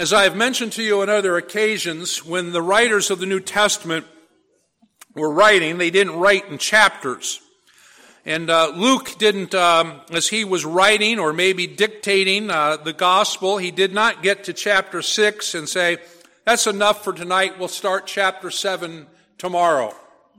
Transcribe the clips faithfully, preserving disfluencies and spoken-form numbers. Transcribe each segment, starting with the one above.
As I have mentioned to you on other occasions, when the writers of the New Testament were writing, they didn't write in chapters. And uh, Luke didn't, um, as he was writing or maybe dictating uh, the gospel, he did not get to chapter six and say, that's enough for tonight, we'll start chapter seven tomorrow.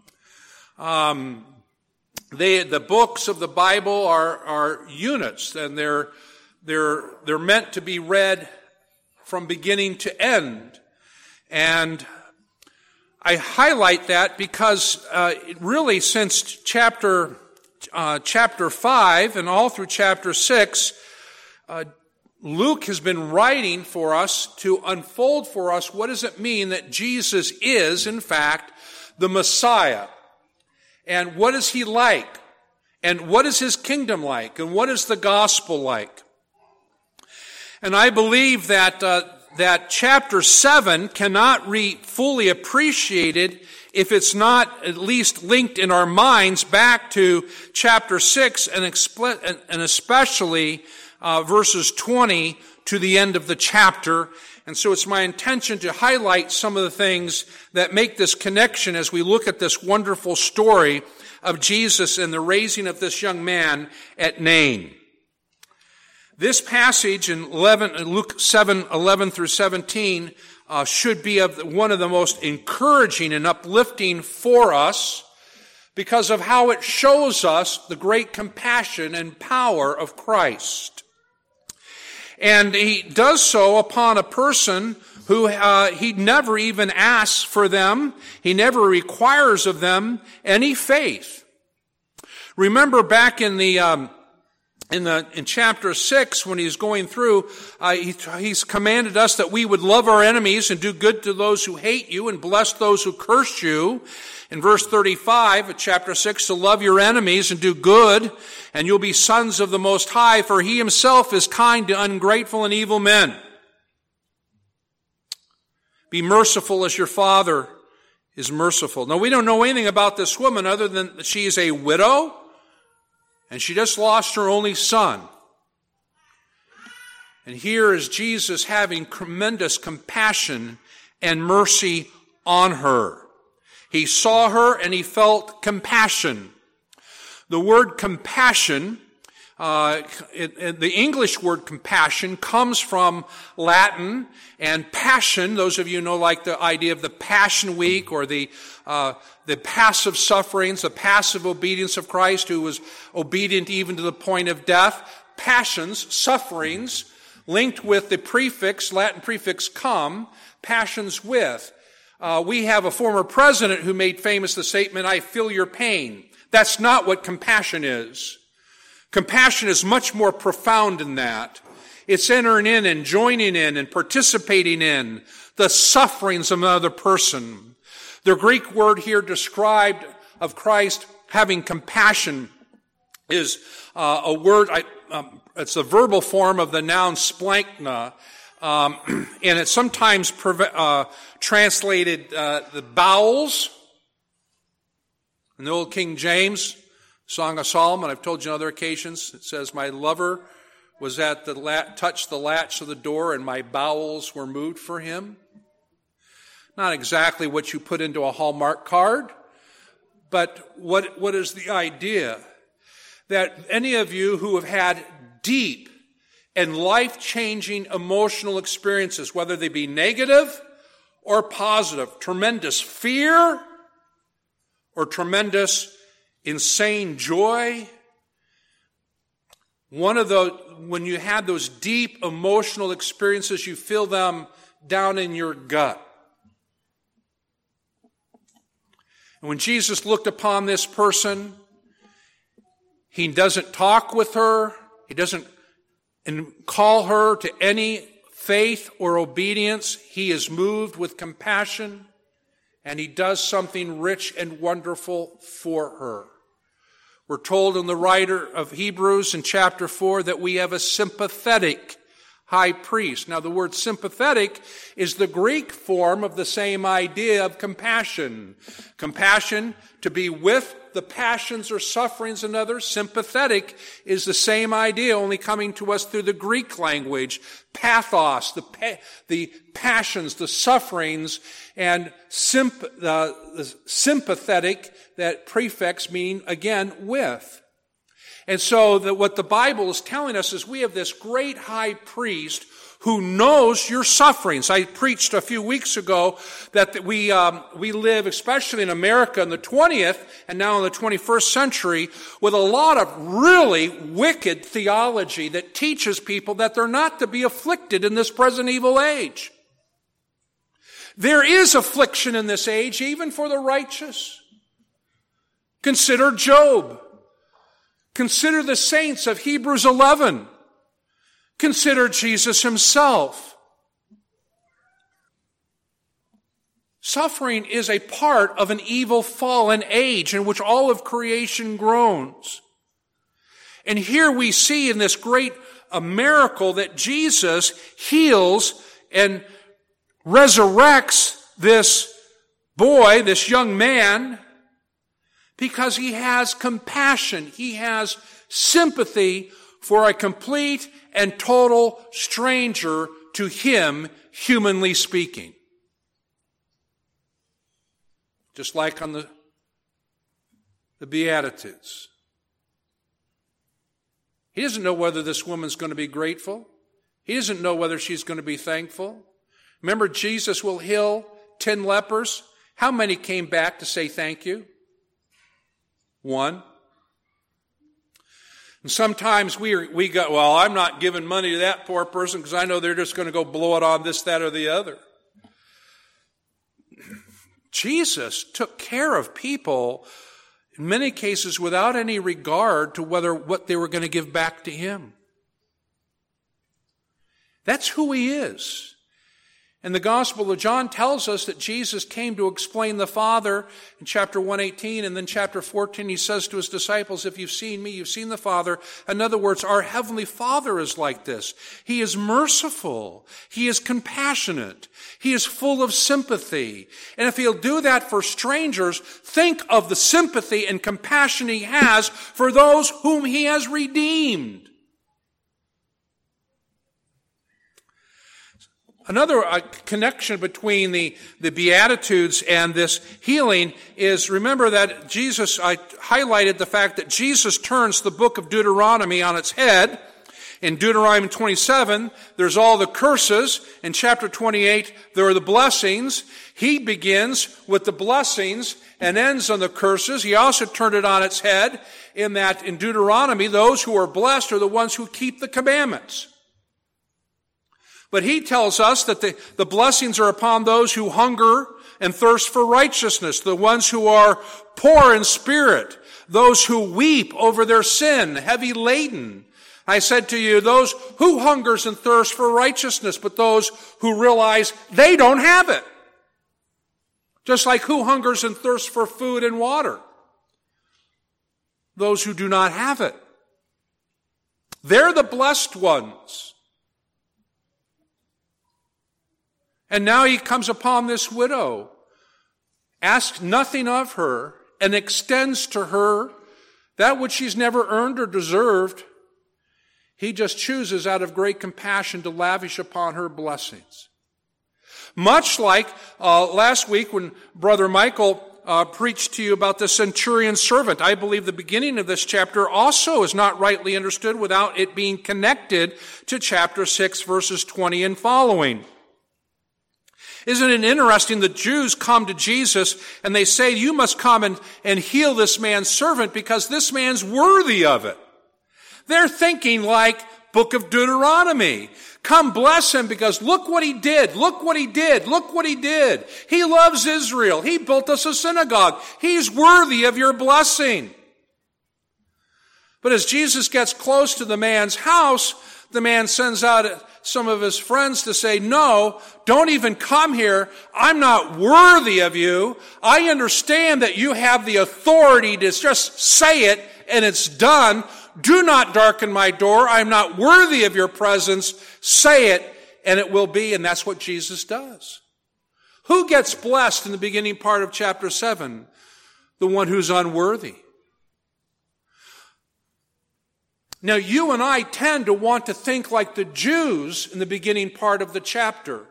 Um, they, the books of the Bible are, are units, and they're, they're, they're meant to be read from beginning to end. And I highlight that because uh, really since chapter uh, chapter five and all through chapter six, uh, Luke has been writing for us to unfold for us what does it mean that Jesus is, in fact, the Messiah. And what is he like? And what is his kingdom like? And what is the gospel like? And I believe that uh, that chapter seven cannot be fully appreciated if it's not at least linked in our minds back to chapter six and, expl- and especially uh, verses twenty to the end of the chapter. And so it's my intention to highlight some of the things that make this connection as we look at this wonderful story of Jesus and the raising of this young man at Nain. This passage in eleven, Luke seven, eleven through seventeen uh, should be of one of the most encouraging and uplifting for us because of how it shows us the great compassion and power of Christ. And he does so upon a person who uh, he never even asks for them. He never requires of them any faith. Remember back in the um, in the in chapter six when he's going through, uh, he, he's commanded us that we would love our enemies and do good to those who hate you and bless those who curse you. In verse thirty-five of chapter six, to love your enemies and do good, and you'll be sons of the Most High, for he himself is kind to ungrateful and evil men. Be merciful as your Father is merciful. Now, we don't know anything about this woman other than that she is a widow, and she just lost her only son. And here is Jesus having tremendous compassion and mercy on her. He saw her and he felt compassion. The word compassion, uh, it, it, the English word compassion comes from Latin, and passion, those of you know like the idea of the Passion Week or the uh, the passive sufferings, the passive obedience of Christ, who was obedient even to the point of death. Passions, sufferings, linked with the prefix, Latin prefix cum, passions with. Uh, we have a former president who made famous the statement, I feel your pain. That's not what compassion is. Compassion is much more profound than that. It's entering in and joining in and participating in the sufferings of another person. The Greek word here described of Christ having compassion is uh, a word, I, um, it's a verbal form of the noun splankna, um, and it's sometimes preve- uh, translated uh, the bowels. In the old King James, Song of Solomon, I've told you on other occasions, it says, my lover was at the lat- touched the latch of the door and my bowels were moved for him. Not exactly what you put into a Hallmark card, but what what is the idea? That any of you who have had deep and life-changing emotional experiences, whether they be negative or positive, tremendous fear or tremendous insane joy, one of those, when you had those deep emotional experiences, you feel them down in your gut. And when Jesus looked upon this person, he doesn't talk with her, he doesn't call her to any faith or obedience. He is moved with compassion, and he does something rich and wonderful for her. We're told in the writer of Hebrews in chapter four that we have a sympathetic high priest. Now, the word sympathetic is the Greek form of the same idea of compassion. Compassion, to be with the passions or sufferings of others. Sympathetic is the same idea, only coming to us through the Greek language. Pathos, the, pa- the passions, the sufferings, and symp- uh, the sympathetic, that prefix meaning, again, with. And so the, what the Bible is telling us is we have this great high priest who knows your sufferings. I preached a few weeks ago that we um, we live, especially in America in the twentieth and now in the twenty-first century, with a lot of really wicked theology that teaches people that they're not to be afflicted in this present evil age. There is affliction in this age, even for the righteous. Consider Job. Consider the saints of Hebrews eleven. Consider Jesus himself. Suffering is a part of an evil fallen age in which all of creation groans. And here we see in this great a miracle that Jesus heals and resurrects this boy, this young man, because he has compassion. He has sympathy for a complete and total stranger to him, humanly speaking. Just like on the, the Beatitudes. He doesn't know whether this woman's going to be grateful. He doesn't know whether she's going to be thankful. Remember, Jesus will heal ten lepers. How many came back to say thank you? One. And sometimes we we go, well, I'm not giving money to that poor person because I know they're just going to go blow it on this, that, or the other. Jesus took care of people in many cases without any regard to whether what they were going to give back to him. That's who he is. And the Gospel of John tells us that Jesus came to explain the Father in chapter one eighteen, and then chapter fourteen he says to his disciples, if you've seen me, you've seen the Father. In other words, our Heavenly Father is like this. He is merciful. He is compassionate. He is full of sympathy. And if he'll do that for strangers, think of the sympathy and compassion he has for those whom he has redeemed. Another uh, connection between the, the Beatitudes and this healing is, remember that Jesus, I highlighted the fact that Jesus turns the book of Deuteronomy on its head. In Deuteronomy twenty-seven, there's all the curses. In chapter twenty-eight, there are the blessings. He begins with the blessings and ends on the curses. He also turned it on its head in that in Deuteronomy, those who are blessed are the ones who keep the commandments. But he tells us that the, the blessings are upon those who hunger and thirst for righteousness, the ones who are poor in spirit, those who weep over their sin, heavy laden. I said to you, those who hungers and thirst for righteousness, but those who realize they don't have it. Just like who hungers and thirsts for food and water. Those who do not have it. They're the blessed ones. And now he comes upon this widow, asks nothing of her, and extends to her that which she's never earned or deserved. He just chooses out of great compassion to lavish upon her blessings. Much like uh, last week when Brother Michael uh, preached to you about the centurion servant. I believe the beginning of this chapter also is not rightly understood without it being connected to chapter six, verses twenty and following. Isn't it interesting? The Jews come to Jesus and they say, you must come and, and heal this man's servant because this man's worthy of it. They're thinking like book of Deuteronomy. Come bless him because look what he did. Look what he did. Look what he did. He loves Israel. He built us a synagogue. He's worthy of your blessing. But as Jesus gets close to the man's house, the man sends out some of his friends to say, no, don't even come here. I'm not worthy of you. I understand that you have the authority to just say it and it's done. Do not darken my door. I'm not worthy of your presence. Say it, and it will be. And that's what Jesus does. Who gets blessed in the beginning part of chapter seven? The one who's unworthy. Now, you and I tend to want to think like the Jews in the beginning part of the chapter.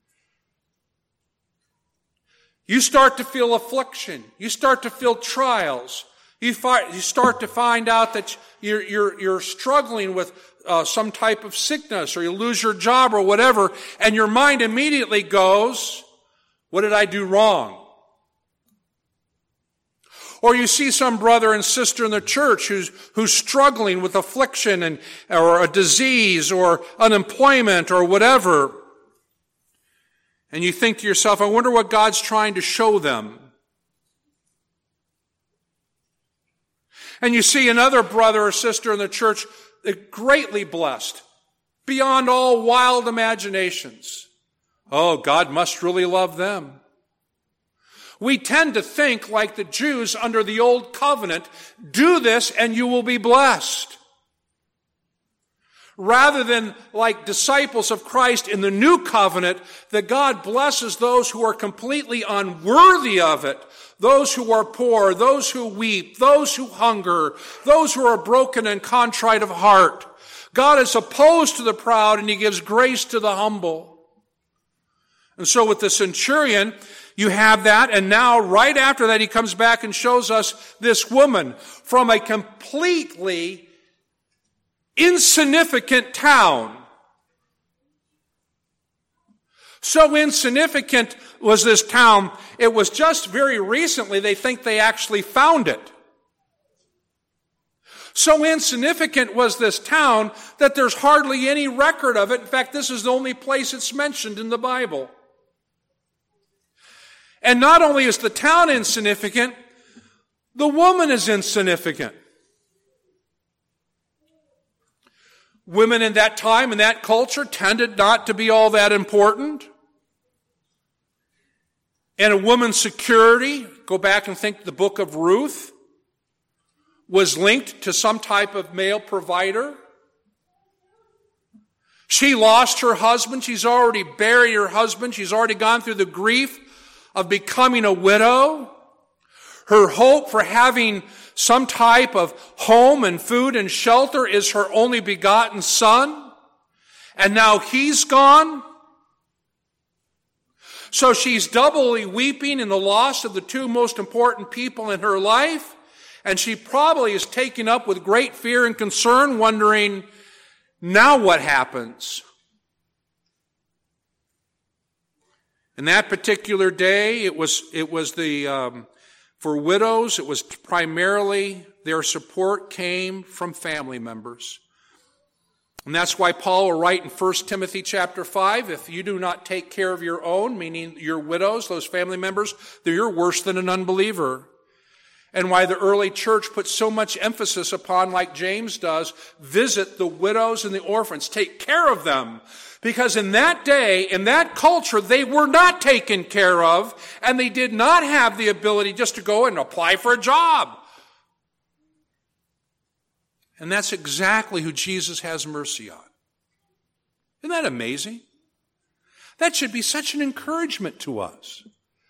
You start to feel affliction. You start to feel trials. You, fi- you start to find out that you're, you're, you're struggling with uh, some type of sickness, or you lose your job or whatever, and your mind immediately goes, what did I do wrong? Or you see some brother and sister in the church who's, who's struggling with affliction and, or a disease or unemployment or whatever. And you think to yourself, I wonder what God's trying to show them. And you see another brother or sister in the church greatly blessed, beyond all wild imaginations. Oh, God must really love them. We tend to think like the Jews under the old covenant, do this and you will be blessed. Rather than like disciples of Christ in the new covenant, that God blesses those who are completely unworthy of it. Those who are poor, those who weep, those who hunger, those who are broken and contrite of heart. God is opposed to the proud and he gives grace to the humble. And so with the centurion, you have that, and now right after that he comes back and shows us this woman from a completely insignificant town. So insignificant was this town, it was just very recently they think they actually found it. So insignificant was this town that there's hardly any record of it. In fact, this is the only place it's mentioned in the Bible. And not only is the town insignificant, the woman is insignificant. Women in that time, in that culture, tended not to be all that important. And a woman's security, go back and think the book of Ruth, was linked to some type of male provider. She lost her husband. She's already buried her husband. She's already gone through the grief of becoming a widow. Her hope for having some type of home and food and shelter is her only begotten son. And now he's gone. So she's doubly weeping in the loss of the two most important people in her life. And she probably is taken up with great fear and concern, wondering, now what happens? In that particular day, it was, it was the, um, for widows, it was primarily their support came from family members. And that's why Paul will write in First Timothy chapter five, if you do not take care of your own, meaning your widows, those family members, then you're worse than an unbeliever. And why the early church put so much emphasis upon, like James does, visit the widows and the orphans, take care of them. Because in that day, in that culture, they were not taken care of, and they did not have the ability just to go and apply for a job. And that's exactly who Jesus has mercy on. Isn't that amazing? That should be such an encouragement to us.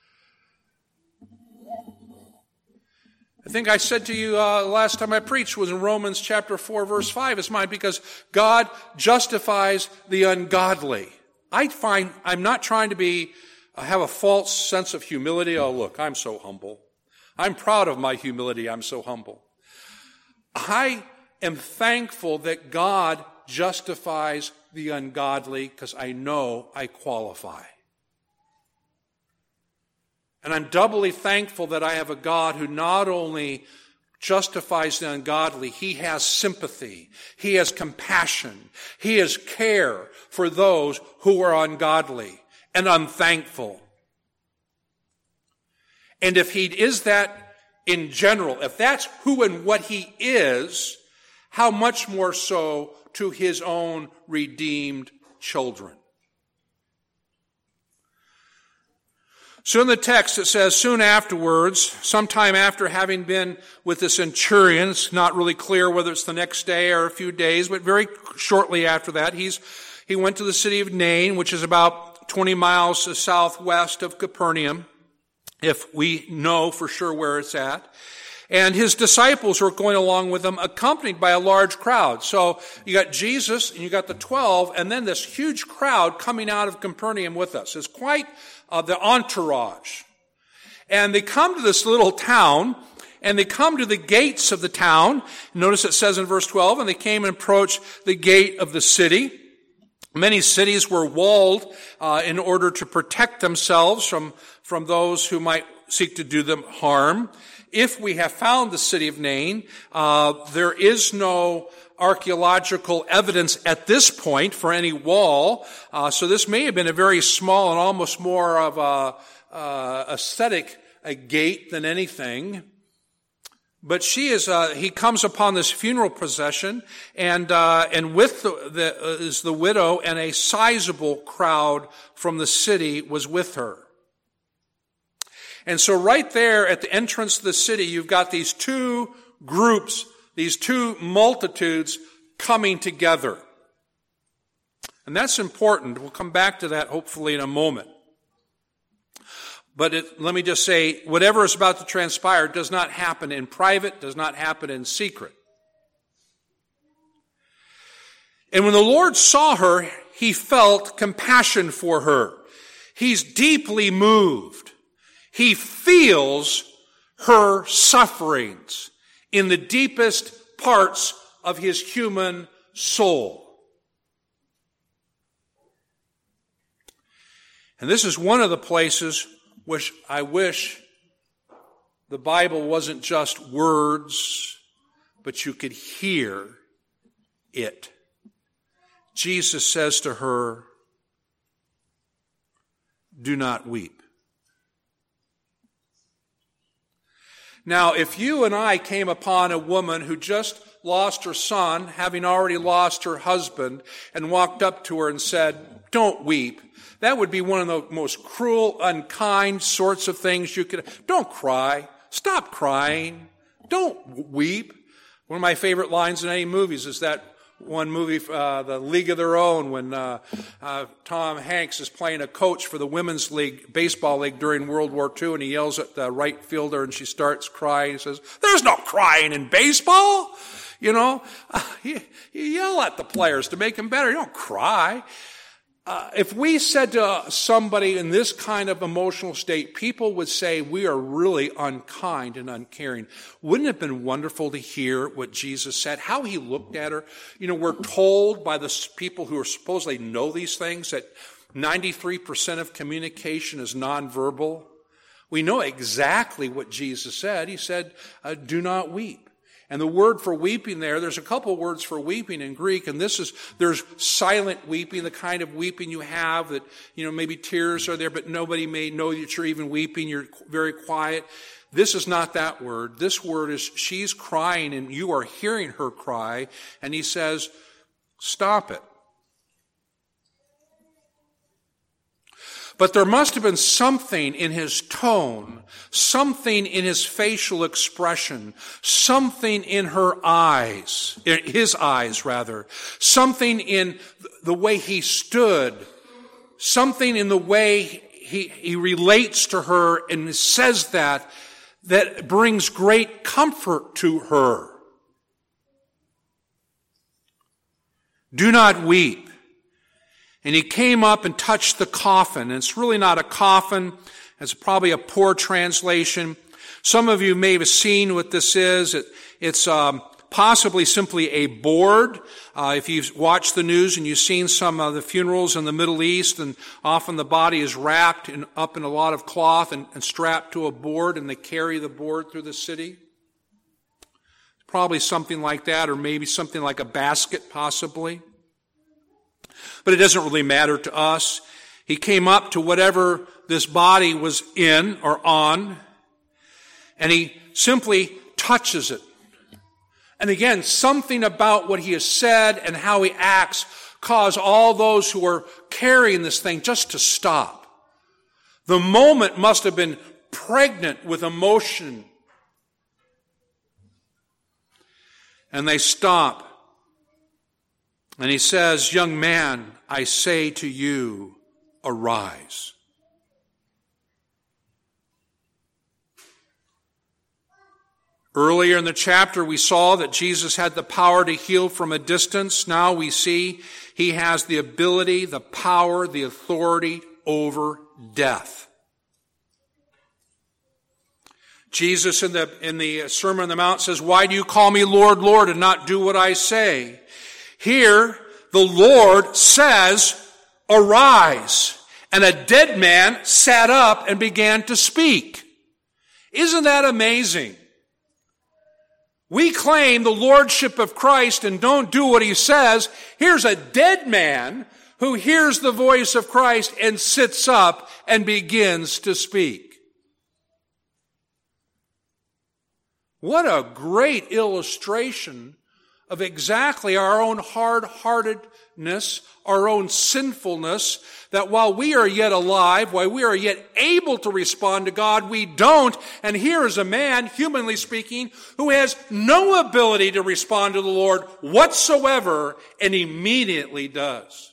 I think I said to you uh, last time I preached was in Romans chapter four, verse five. It's mine because God justifies the ungodly. I find I'm not trying to be uh, have a false sense of humility. Oh, look, I'm so humble. I'm proud of my humility. I'm so humble. I am thankful that God justifies the ungodly because I know I qualify. And I'm doubly thankful that I have a God who not only justifies the ungodly, he has sympathy, he has compassion, he has care for those who are ungodly and unthankful. And if he is that in general, if that's who and what he is, how much more so to his own redeemed children. So in the text it says, soon afterwards, sometime after having been with the centurion, it's not really clear whether it's the next day or a few days, but very shortly after that, he's he went to the city of Nain, which is about twenty miles southwest of Capernaum, if we know for sure where it's at. And his disciples were going along with him, accompanied by a large crowd. So you got Jesus and you got the twelve, and then this huge crowd coming out of Capernaum with us. It's quite uh, the entourage. And they come to this little town, and they come to the gates of the town. Notice it says in verse twelve, and they came and approached the gate of the city. Many cities were walled uh, in order to protect themselves from, from those who might seek to do them harm. If we have found the city of Nain, uh, there is no archaeological evidence at this point for any wall. Uh, so this may have been a very small and almost more of a uh, aesthetic a gate than anything. But she is. Uh, he comes upon this funeral procession, and uh, and with the, the uh, is the widow, and a sizable crowd from the city was with her. And so right there at the entrance to the city, you've got these two groups, these two multitudes coming together. And that's important. We'll come back to that hopefully in a moment. But it, let me just say, whatever is about to transpire does not happen in private, does not happen in secret. And when the Lord saw her, he felt compassion for her. He's deeply moved. He feels her sufferings in the deepest parts of his human soul. And this is one of the places which I wish the Bible wasn't just words, but you could hear it. Jesus says to her, "Do not weep." Now, if you and I came upon a woman who just lost her son, having already lost her husband, and walked up to her and said, "Don't weep," that would be one of the most cruel, unkind sorts of things you could. Don't cry. Stop crying. Don't weep. One of my favorite lines in any movies is that one movie, uh, The League of Their Own, when uh, uh, Tom Hanks is playing a coach for the women's league, baseball league during World War Two, and he yells at the right fielder, and she starts crying. He says, "There's no crying in baseball." You know, uh, you, you yell at the players to make them better. You don't cry. Uh, if we said to somebody in this kind of emotional state, people would say we are really unkind and uncaring. Wouldn't it have been wonderful to hear what Jesus said, how he looked at her? You know, we're told by the people who are supposedly know these things that ninety-three percent of communication is nonverbal. We know exactly what Jesus said. He said, uh, "Do not weep." And the word for weeping there, there's a couple words for weeping in Greek, and this is, there's silent weeping, the kind of weeping you have that, you know, maybe tears are there, but nobody may know that you're even weeping, you're very quiet. This is not that word. This word is, she's crying and you are hearing her cry, and he says, "Stop it." But there must have been something in his tone, something in his facial expression, something in her eyes, in his eyes rather, something in the way he stood, something in the way he, he relates to her and says that, that brings great comfort to her. "Do not weep." And he came up and touched the coffin. And it's really not a coffin. It's probably a poor translation. Some of you may have seen what this is. It, it's um, possibly simply a board. Uh, if you've watched the news and you've seen some of the funerals in the Middle East, and often the body is wrapped in, up in a lot of cloth and, and strapped to a board, and they carry the board through the city. Probably something like that, or maybe something like a basket possibly. But it doesn't really matter to us. He came up to whatever this body was in or on, and he simply touches it. And again, something about what he has said and how he acts cause all those who are carrying this thing just to stop. The moment must have been pregnant with emotion. And they stop. And he says, young man, I say to you, arise. Earlier in the chapter, we saw that Jesus had the power to heal from a distance. Now we see he has the ability, the power, the authority over death. Jesus in the, in the Sermon on the Mount says, why do you call me Lord, Lord, and not do what I say? Here, the Lord says, arise. And a dead man sat up and began to speak. Isn't that amazing? We claim the lordship of Christ and don't do what he says. Here's a dead man who hears the voice of Christ and sits up and begins to speak. What a great illustration of exactly our own hard-heartedness, our own sinfulness, that while we are yet alive, while we are yet able to respond to God, we don't. And here is a man, humanly speaking, who has no ability to respond to the Lord whatsoever, and immediately does.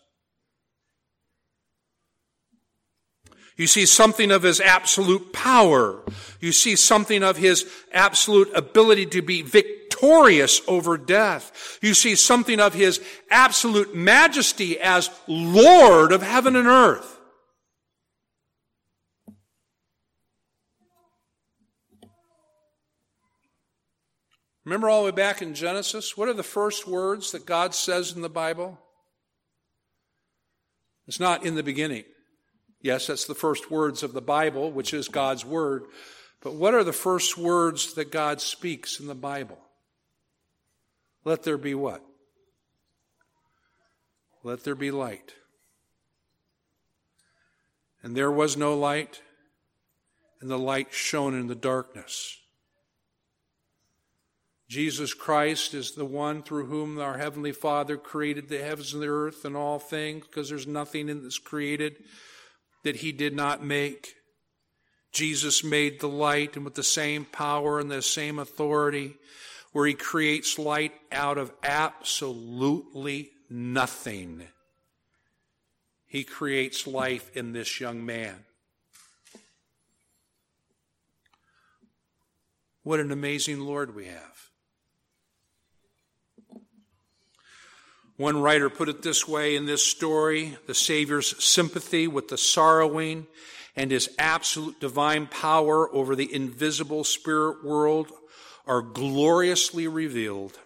You see something of his absolute power. You see something of his absolute ability to be victorious over death. You see something of his absolute majesty as Lord of heaven and earth. Remember all the way back in Genesis? What are the first words that God says in the Bible? It's not in the beginning. Yes, that's the first words of the Bible, which is God's word. But what are the first words that God speaks in the Bible? Let there be what? Let there be light. And there was no light, and the light shone in the darkness. Jesus Christ is the one through whom our Heavenly Father created the heavens and the earth and all things, because there's nothing in this created that he did not make. Jesus made the light, and with the same power and the same authority, where he creates light out of absolutely nothing, he creates life in this young man. What an amazing Lord we have. One writer put it this way in this story: the Savior's sympathy with the sorrowing and his absolute divine power over the invisible spirit world are gloriously revealed.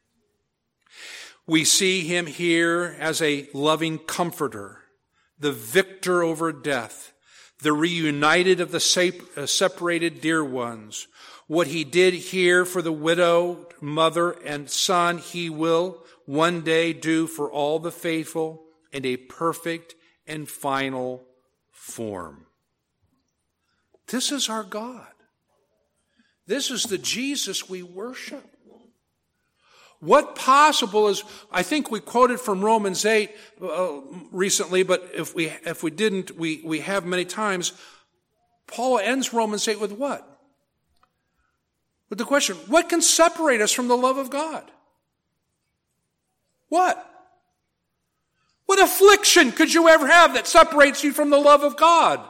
We see him here as a loving comforter, the victor over death, the reunited of the separated dear ones. What he did here for the widowed mother and son, he will one day do for all the faithful in a perfect and final form. This is our God. This is the Jesus we worship. What possible is, I think we quoted from Romans eight uh, recently, but if we if we didn't, we, we have many times. Paul ends Romans eight with what? With the question, what can separate us from the love of God? What? What affliction could you ever have that separates you from the love of God?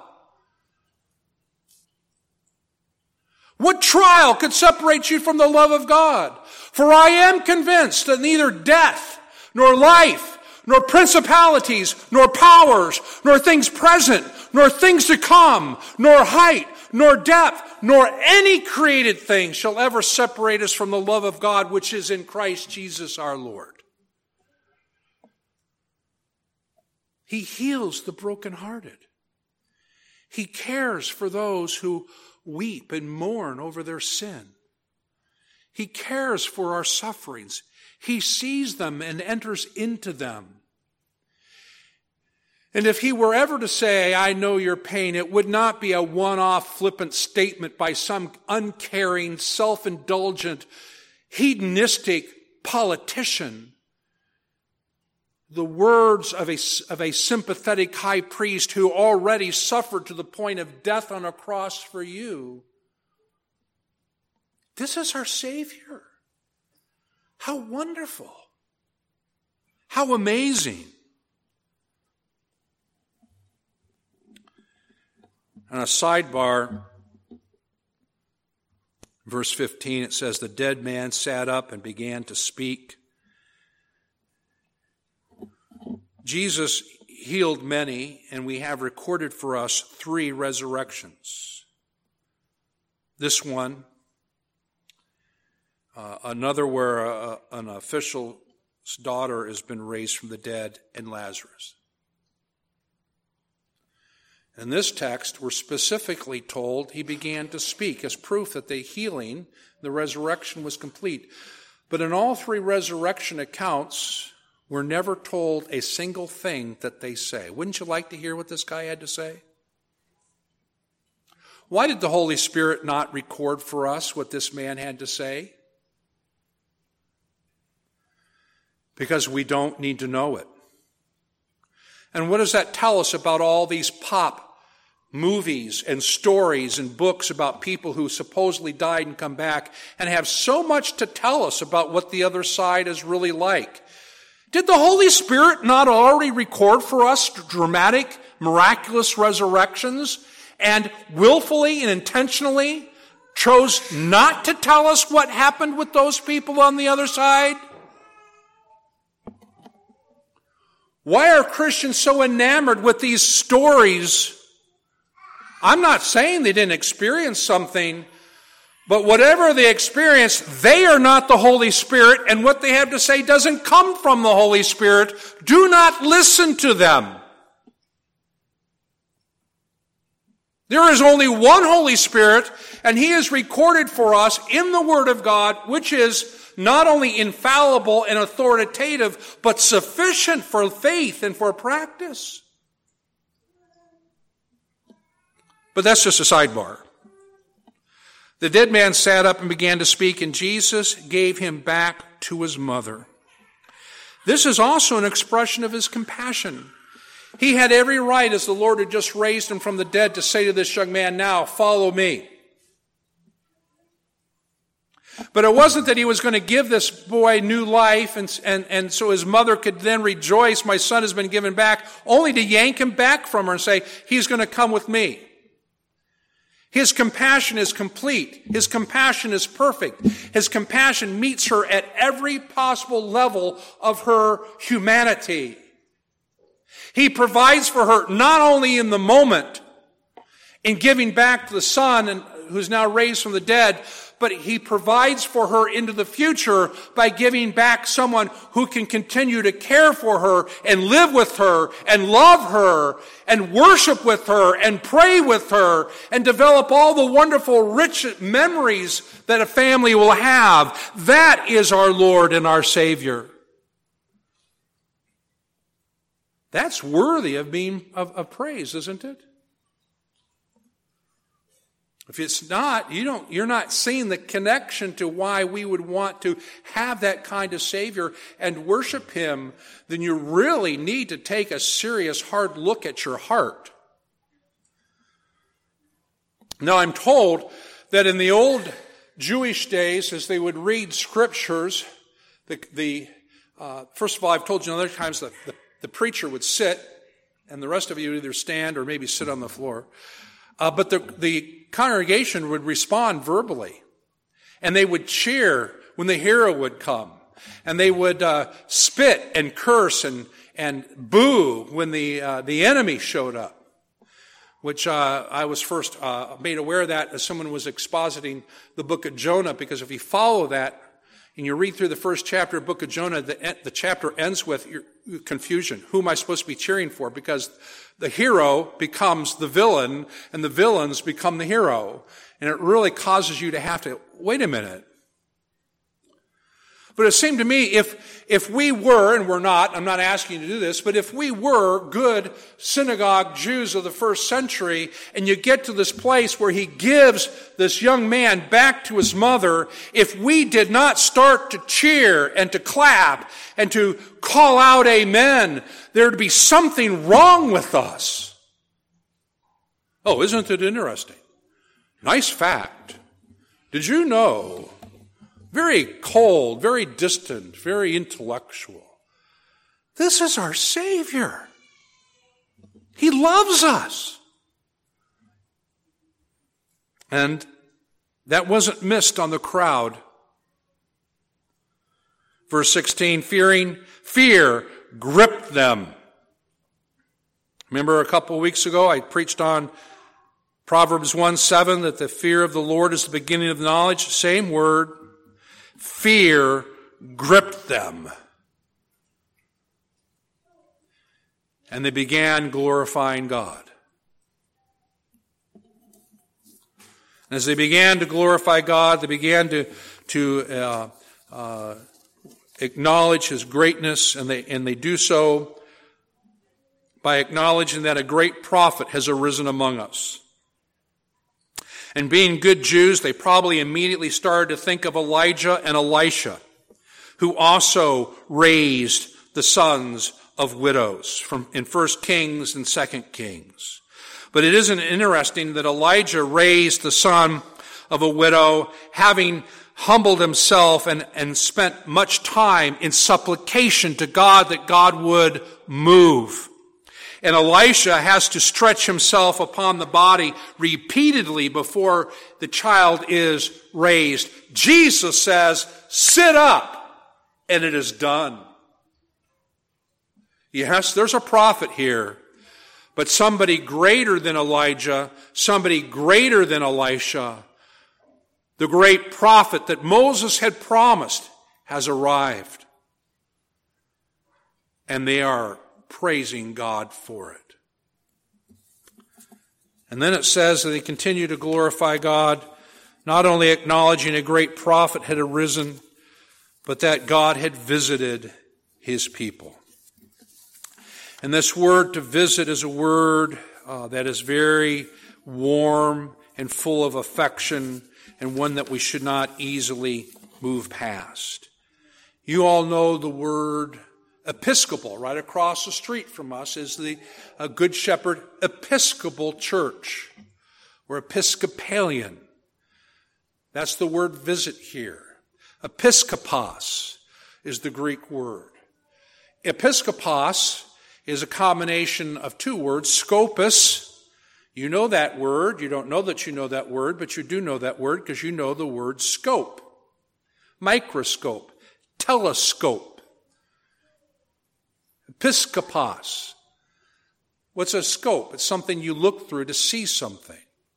What trial could separate you from the love of God? For I am convinced that neither death, nor life, nor principalities, nor powers, nor things present, nor things to come, nor height, nor depth, nor any created thing shall ever separate us from the love of God which is in Christ Jesus our Lord. He heals the brokenhearted. He cares for those who weep and mourn over their sin. He cares for our sufferings. He sees them and enters into them. And if he were ever to say, I know your pain, it would not be a one-off flippant statement by some uncaring, self-indulgent, hedonistic politician. the words of a, of a sympathetic high priest who already suffered to the point of death on a cross for you. This is our Savior. How wonderful. How amazing. On a sidebar, verse fifteen, it says, the dead man sat up and began to speak. Jesus healed many, and we have recorded for us three resurrections. This one, uh, another where a, an official's daughter has been raised from the dead, and Lazarus. In this text, we're specifically told he began to speak as proof that the healing, the resurrection was complete. But in all three resurrection accounts, we're never told a single thing that they say. Wouldn't you like to hear what this guy had to say? Why did the Holy Spirit not record for us what this man had to say? Because we don't need to know it. And what does that tell us about all these pop movies and stories and books about people who supposedly died and come back and have so much to tell us about what the other side is really like? Did the Holy Spirit not already record for us dramatic, miraculous resurrections and willfully and intentionally chose not to tell us what happened with those people on the other side? Why are Christians so enamored with these stories? I'm not saying they didn't experience something, but whatever they experienced, they are not the Holy Spirit, and what they have to say doesn't come from the Holy Spirit. Do not listen to them. There is only one Holy Spirit, and He is recorded for us in the Word of God, which is not only infallible and authoritative, but sufficient for faith and for practice. But that's just a sidebar. The dead man sat up and began to speak, and Jesus gave him back to his mother. This is also an expression of his compassion. He had every right, as the Lord had just raised him from the dead, to say to this young man, now, follow me. But it wasn't that he was going to give this boy new life, and, and, and so his mother could then rejoice, my son has been given back, only to yank him back from her and say, he's going to come with me. His compassion is complete. His compassion is perfect. His compassion meets her at every possible level of her humanity. He provides for her not only in the moment, in giving back to the son and who's now raised from the dead, but he provides for her into the future by giving back someone who can continue to care for her and live with her and love her and worship with her and pray with her and develop all the wonderful, rich memories that a family will have. That is our Lord and our Savior. That's worthy of being of, of praise, isn't it? If it's not, you don't, you're not seeing the connection to why we would want to have that kind of Savior and worship Him, then you really need to take a serious, hard look at your heart. Now, I'm told that in the old Jewish days, as they would read scriptures, the, the uh, first of all, I've told you other times that the, the preacher would sit, and the rest of you would either stand or maybe sit on the floor. Uh, but the, the congregation would respond verbally, and they would cheer when the hero would come, and they would uh, spit and curse and and boo when the uh, the enemy showed up. Which uh, I was first uh, made aware of that as someone was expositing the book of Jonah, because if you follow that and you read through the first chapter of the book of Jonah, the, the chapter ends with your, your confusion. Who am I supposed to be cheering for? Because the hero becomes the villain, and the villains become the hero. And it really causes you to have to, wait a minute. But it seemed to me if, if we were, and we're not, I'm not asking you to do this, but if we were good synagogue Jews of the first century, and you get to this place where he gives this young man back to his mother, if we did not start to cheer and to clap and to call out amen, there'd be something wrong with us. Oh, isn't it interesting? Nice fact. Did you know, very cold, very distant, very intellectual, this is our Savior. He loves us. And that wasn't missed on the crowd. Verse sixteen, fearing, fear gripped them. Remember a couple of weeks ago I preached on Proverbs one seven, that the fear of the Lord is the beginning of knowledge. Same word. Fear gripped them. And they began glorifying God. And as they began to glorify God, they began to, to uh, uh, acknowledge His greatness, and they, and they do so by acknowledging that a great prophet has arisen among us. And being good Jews, they probably immediately started to think of Elijah and Elisha, who also raised the sons of widows from in First Kings and Second Kings. But it isn't interesting that Elijah raised the son of a widow, having humbled himself and, and spent much time in supplication to God that God would move. And Elisha has to stretch himself upon the body repeatedly before the child is raised. Jesus says, sit up, and it is done. Yes, there's a prophet here, but somebody greater than Elijah, somebody greater than Elisha, the great prophet that Moses had promised, has arrived. And they are praising God for it. And then it says that they continue to glorify God, not only acknowledging a great prophet had arisen, but that God had visited His people. And this word to visit is a word uh, that is very warm and full of affection, and one that we should not easily move past. You all know the word Episcopal. Right across the street from us is the uh, Good Shepherd Episcopal Church. We're Episcopalian. That's the word visit here. Episkopos is the Greek word. Episkopos is a combination of two words. Scopus, you know that word. You don't know that you know that word, but you do know that word because you know the word scope. Microscope. Telescope. Episkopos. What's a scope? It's something you look through to see something.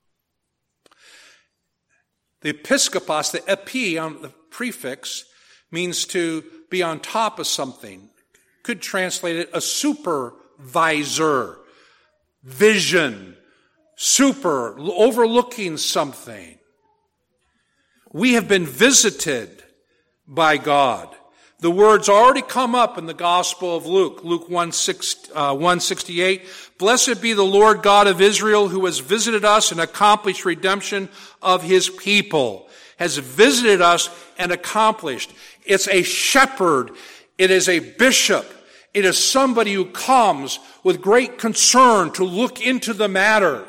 The episkopos, the epi on the prefix, means to be on top of something. Could translate it a supervisor, vision, super, overlooking something. We have been visited by God. The words already come up in the Gospel of Luke, Luke one sixty-eight. Blessed be the Lord God of Israel, who has visited us and accomplished redemption of His people. Has visited us and accomplished. It's a shepherd. It is a bishop. It is somebody who comes with great concern to look into the matter.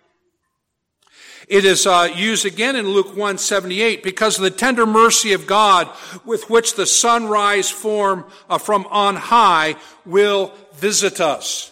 It is uh, used again in Luke one seventy-eight, because of the tender mercy of God with which the sunrise form uh, from on high will visit us.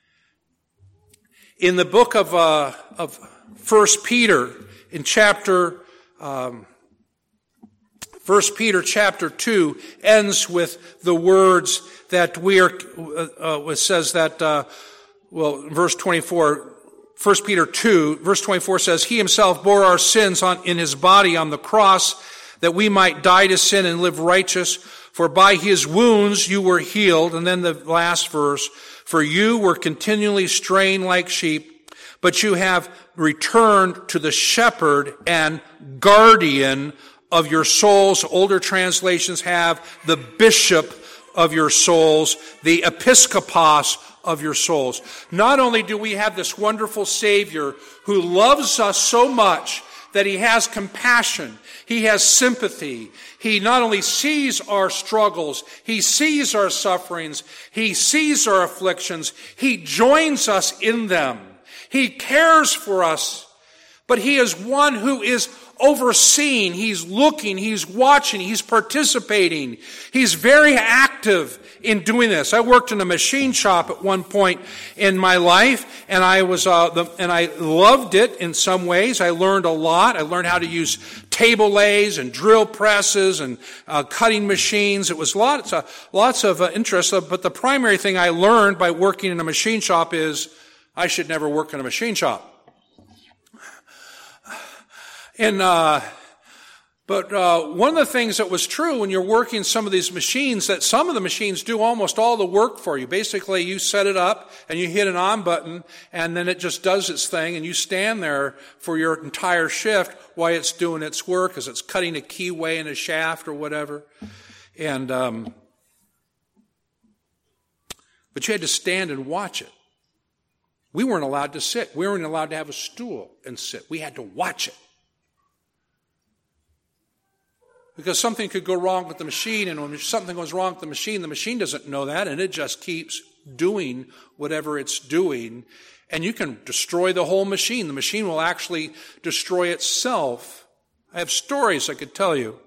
In the book of uh, of First Peter, in chapter um, First Peter chapter two ends with the words that we are. Uh, uh, it says that uh, well, verse twenty-four. First Peter two, verse twenty-four says, He Himself bore our sins on, in His body on the cross, that we might die to sin and live righteous. For by His wounds you were healed. And then the last verse, for you were continually straying like sheep, but you have returned to the shepherd and guardian of your souls. Older translations have the bishop of your souls, the episkopos of your souls. Not only do we have this wonderful Savior who loves us so much that he has compassion, he has sympathy. He not only sees our struggles, he sees our sufferings, he sees our afflictions, he joins us in them. He cares for us, but he is one who is overseeing, he's looking, he's watching, he's participating. He's very active in doing this. I worked in a machine shop at one point in my life, and I was uh, the, and I loved it in some ways. I learned a lot. I learned how to use table lays and drill presses and uh, cutting machines. It was lots of lots of uh, interest. But the primary thing I learned by working in a machine shop is I should never work in a machine shop. And, uh, but, uh, one of the things that was true when you're working some of these machines, that some of the machines do almost all the work for you. Basically, you set it up and you hit an on button and then it just does its thing and you stand there for your entire shift while it's doing its work as it's cutting a keyway in a shaft or whatever. And, um, but you had to stand and watch it. We weren't allowed to sit. We weren't allowed to have a stool and sit. We had to watch it. Because something could go wrong with the machine, and when something goes wrong with the machine, the machine doesn't know that, and it just keeps doing whatever it's doing. And you can destroy the whole machine. The machine will actually destroy itself. I have stories I could tell you.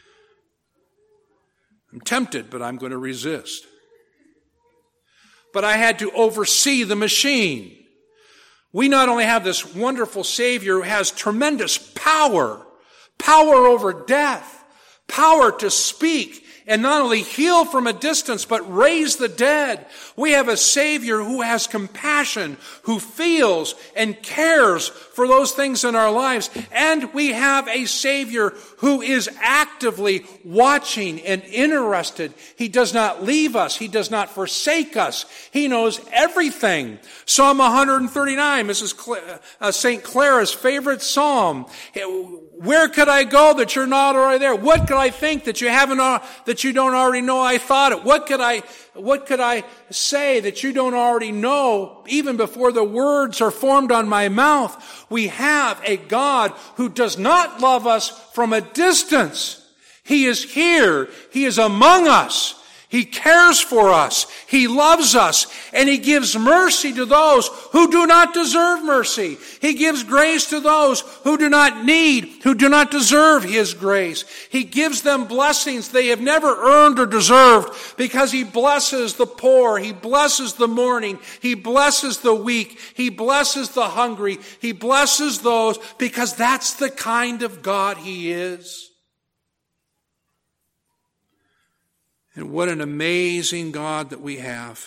I'm tempted, but I'm going to resist. But I had to oversee the machine. We not only have this wonderful Savior who has tremendous power, power over death, power to speak and not only heal from a distance, but raise the dead. We have a Savior who has compassion, who feels and cares for those things in our lives. And we have a Savior who is actively watching and interested. He does not leave us. He does not forsake us. He knows everything. Psalm one thirty-nine, Missus Cla- uh, Saint Clara's favorite psalm. Where could I go that you're not already there? What could I think that you haven't, uh, that you don't already know I thought it? What could I, what could I say that you don't already know even before the words are formed on my mouth? We have a God who does not love us from a distance. He is here. He is among us. He cares for us. He loves us. And He gives mercy to those who do not deserve mercy. He gives grace to those who do not need, who do not deserve His grace. He gives them blessings they have never earned or deserved because He blesses the poor. He blesses the mourning. He blesses the weak. He blesses the hungry. He blesses those because that's the kind of God He is. And what an amazing God that we have.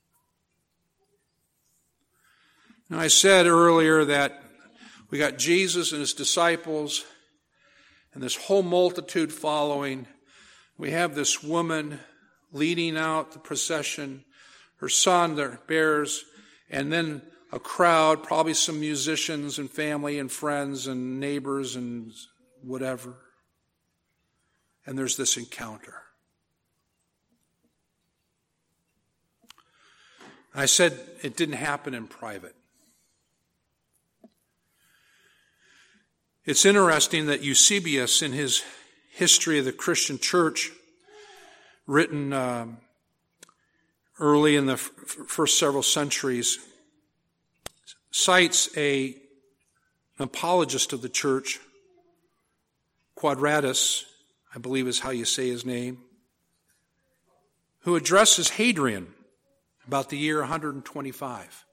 Now, I said earlier that we got Jesus and His disciples and this whole multitude following. We have this woman leading out the procession, her son that bears, and then a crowd, probably some musicians and family and friends and neighbors and whatever. And there's this encounter. I said it didn't happen in private. It's interesting that Eusebius, in his History of the Christian Church, written um, early in the f- first several centuries, cites a, an apologist of the church, Quadratus, I believe is how you say his name, who addresses Hadrian about the year one twenty-five.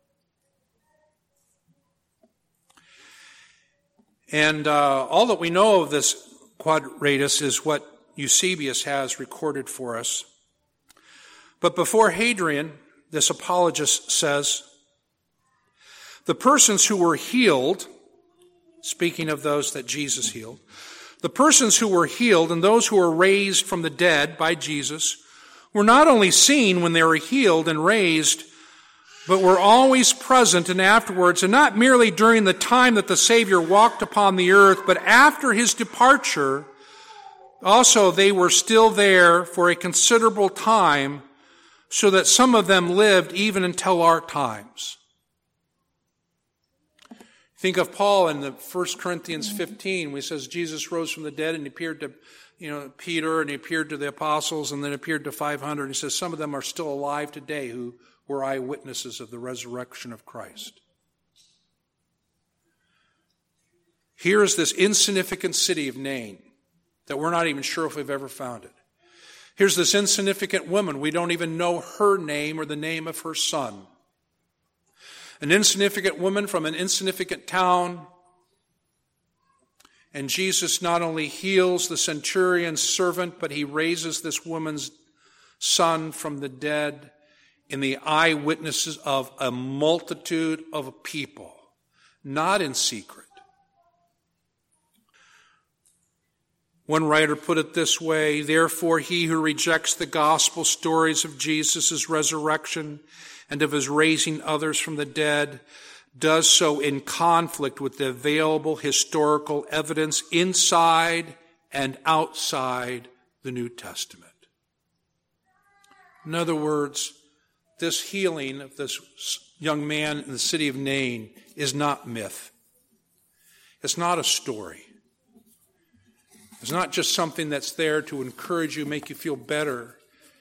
And uh, all that we know of this Quadratus is what Eusebius has recorded for us. But before Hadrian, this apologist says, the persons who were healed, speaking of those that Jesus healed, the persons who were healed and those who were raised from the dead by Jesus were not only seen when they were healed and raised, but were always present and afterwards, and not merely during the time that the Savior walked upon the earth, but after His departure, Also, they were still there for a considerable time, so that some of them lived even until our times. Think of Paul in the First Corinthians fifteen, where he says Jesus rose from the dead and he appeared to, you know, Peter, and he appeared to the apostles, and then appeared to five hundred. He says some of them are still alive today who were eyewitnesses of the resurrection of Christ. Here is this insignificant city of Nain that we're not even sure if we've ever found it. Here's this insignificant woman. We don't even know her name or the name of her son. An insignificant woman from an insignificant town. And Jesus not only heals the centurion's servant, but he raises this woman's son from the dead in the eyewitnesses of a multitude of people, not in secret. One writer put it this way: therefore he who rejects the gospel stories of Jesus' resurrection and of his raising others from the dead does so in conflict with the available historical evidence inside and outside the New Testament. In other words, this healing of this young man in the city of Nain is not myth. It's not a story. It's not just something that's there to encourage you, make you feel better.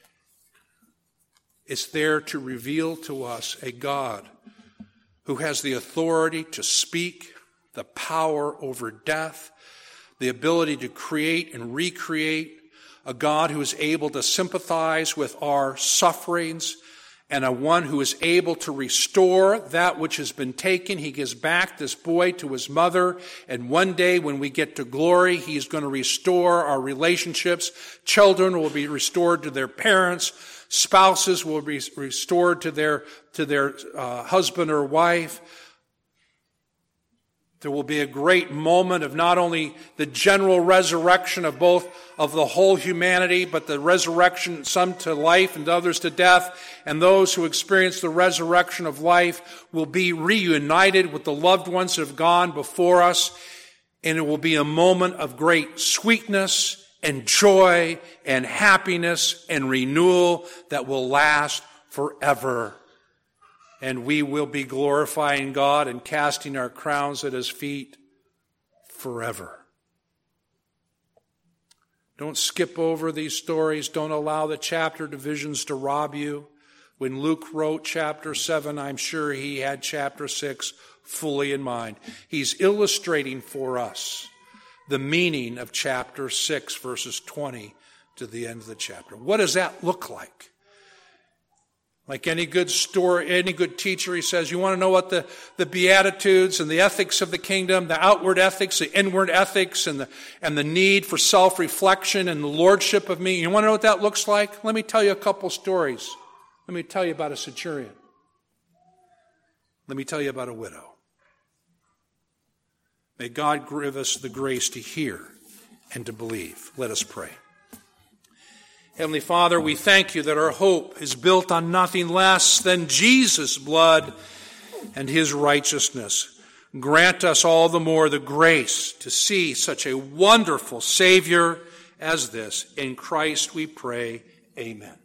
It's there to reveal to us a God who has the authority to speak, the power over death, the ability to create and recreate, a God who is able to sympathize with our sufferings, and a one who is able to restore that which has been taken. He gives back this boy to his mother, and one day when we get to glory, he's going to restore our relationships. Children will be restored to their parents. Spouses will be restored to their, to their uh, husband or wife. There will be a great moment of not only the general resurrection of both of the whole humanity, but the resurrection, some to life and others to death. And those who experience the resurrection of life will be reunited with the loved ones that have gone before us. And it will be a moment of great sweetness and joy and happiness and renewal that will last forever. And we will be glorifying God and casting our crowns at his feet forever. Don't skip over these stories. Don't allow the chapter divisions to rob you. When Luke wrote chapter seven, I'm sure he had chapter six fully in mind. He's illustrating for us the meaning of chapter six, verses twenty to the end of the chapter. What does that look like? Like any good story, any good teacher, he says, you want to know what the, the Beatitudes and the ethics of the kingdom, the outward ethics, the inward ethics, and the, and the need for self-reflection and the lordship of me. You want to know what that looks like? Let me tell you a couple stories. Let me tell you about a centurion. Let me tell you about a widow. May God give us the grace to hear and to believe. Let us pray. Heavenly Father, we thank you that our hope is built on nothing less than Jesus' blood and his righteousness. Grant us all the more the grace to see such a wonderful Savior as this. In Christ we pray, amen.